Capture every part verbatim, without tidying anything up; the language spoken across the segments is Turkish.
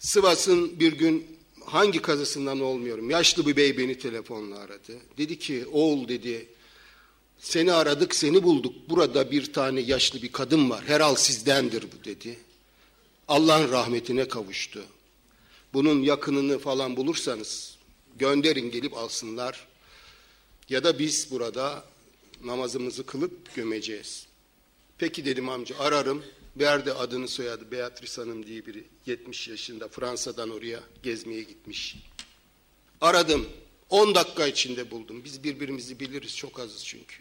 Sivas'ın bir gün hangi kazasından olmuyorum, yaşlı bir bey beni telefonla aradı. Dedi ki oğul dedi, seni aradık, seni bulduk. Burada bir tane yaşlı bir kadın var. Herhal sizdendir bu dedi. Allah'ın rahmetine kavuştu. Bunun yakınını falan bulursanız gönderin, gelip alsınlar. Ya da biz burada namazımızı kılıp gömeceğiz. Peki dedim amca, ararım. Verdi adını soyadı, Beatrice Hanım diye biri. yetmiş yaşında, Fransa'dan oraya gezmeye gitmiş. Aradım. on dakika içinde buldum. Biz birbirimizi biliriz, çok azız çünkü.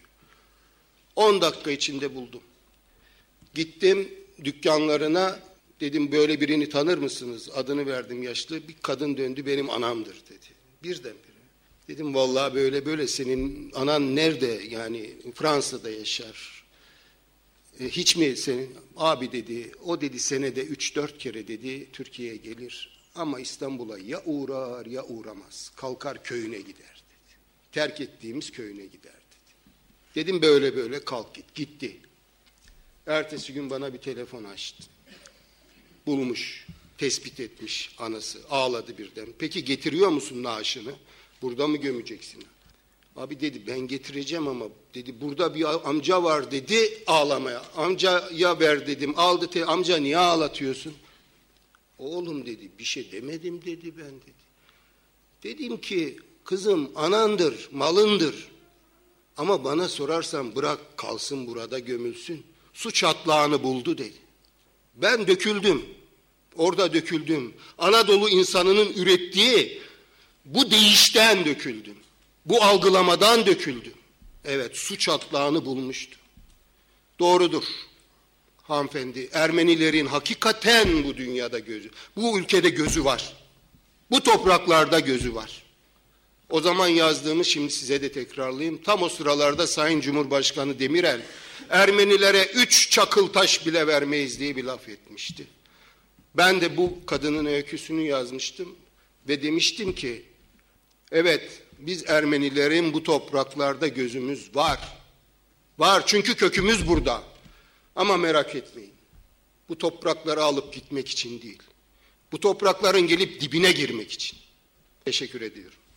on dakika içinde buldum. Gittim dükkanlarına, dedim böyle birini tanır mısınız? Adını verdim, yaşlı. Bir kadın döndü, benim anamdır dedi. Birdenbire. Dedim vallahi böyle böyle, senin anan nerede? Yani Fransa'da yaşar. E, hiç mi senin? Abi dedi, o dedi senede üç dört kere dedi Türkiye'ye gelir. Ama İstanbul'a ya uğrar ya uğramaz. Kalkar köyüne gider dedi. Terk ettiğimiz köyüne gider dedi. Dedim böyle böyle, kalk git. Gitti. Ertesi gün bana bir telefon açtı. Bulmuş, tespit etmiş anası. Ağladı birden. Peki getiriyor musun naaşını? Burada mı gömeceksin? Abi dedi ben getireceğim ama dedi burada bir amca var dedi, ağlamaya. Amcaya ver dedim, aldı. Te, amca niye ağlatıyorsun? Oğlum dedi bir şey demedim dedi ben dedi. Dedim ki kızım anandır, malındır. Ama bana sorarsan bırak kalsın burada gömülsün. Su çatlağını buldu dedi. Ben döküldüm. Orada döküldüm. Anadolu insanının ürettiği bu değişten döküldüm. Bu algılamadan döküldüm. Evet, su çatlağını bulmuştu. Doğrudur hanımefendi. Ermenilerin hakikaten bu dünyada gözü, bu ülkede gözü var. Bu topraklarda gözü var. O zaman yazdığımı şimdi size de tekrarlayayım. Tam o sıralarda Sayın Cumhurbaşkanı Demirel, Ermenilere üç çakıl taş bile vermeyiz diye bir laf etmişti. Ben de bu kadının öyküsünü yazmıştım ve demiştim ki, evet biz Ermenilerin bu topraklarda gözümüz var. Var çünkü kökümüz burada. Ama merak etmeyin. Bu toprakları alıp gitmek için değil. Bu toprakların gelip dibine girmek için. Teşekkür ediyorum.